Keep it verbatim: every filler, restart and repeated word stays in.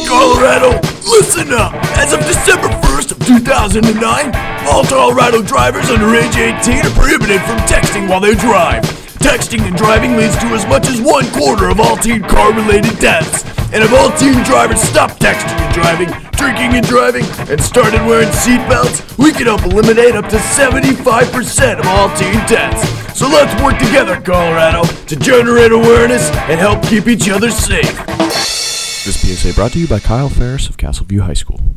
Colorado, listen up! As of December first of two thousand nine, all Colorado drivers under age eighteen are prohibited from texting while they drive. Texting and driving leads to as much as one quarter of all teen car-related deaths. And if all teen drivers stop texting and driving, drinking and driving, and started wearing seatbelts, we can help eliminate up to seventy-five percent of all teen deaths. So let's work together, Colorado, to generate awareness and help keep each other safe. This P S A brought to you by Kyle Ferris of Castleview High School.